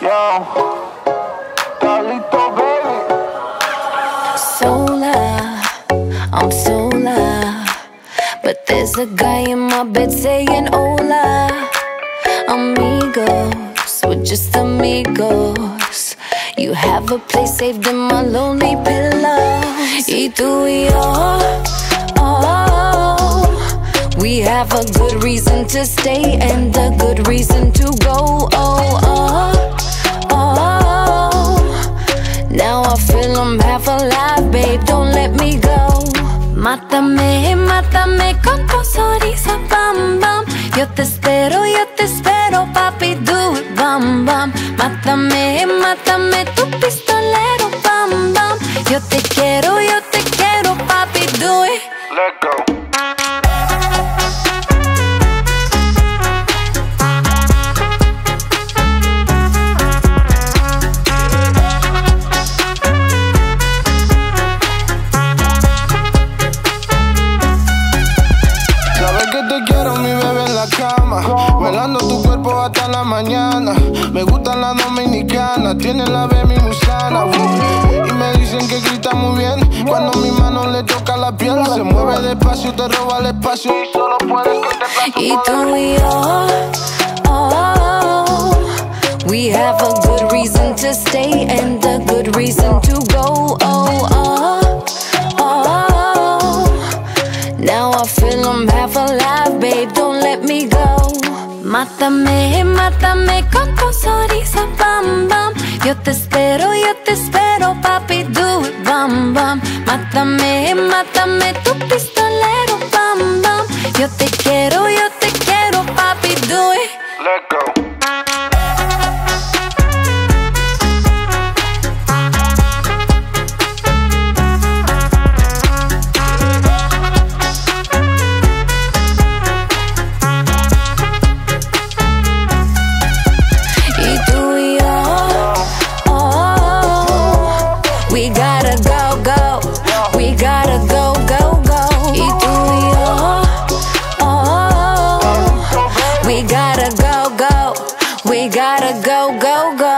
Yo, Carlito, baby. Sola, I'm sola, but there's a guy in my bed saying hola. Amigos, we're just amigos. You have a place saved in my lonely pillow. Y tú y yo, oh, we have a good reason to stay and a good reason to go. Oh, oh, oh. Now I feel I'm half alive, babe, don't let me go. Mátame, mátame con tu sonrisa, bam, bam. Yo te espero, papi, do it, bam, bam. Mátame, mátame, tu pistolero, bam, bam. Yo te quiero, papi, do it. Let go. Velando tu cuerpo hasta la mañana. Me gusta la dominicana, tiene la baby musana. Y me dicen que grita muy bien cuando mi mano le toca la piel. Se mueve despacio, te roba el espacio y solo puedes contemplar tu Y tú y yo, oh, we have a good reason to stay and a good reason to go. Oh, oh, oh. Now I feel I'm half alive, babe, don't let me go. Mátame, mátame con tu sonrisa, bam, bam. Yo te espero, papi, do it, bam, bam. Mátame, mátame, tu pistolero, bam, bam. Yo te quiero, papi, do it. Let go. We gotta go, go. We gotta go, go, go. Y tú y yo, oh, we gotta go, go. We gotta go, go, go.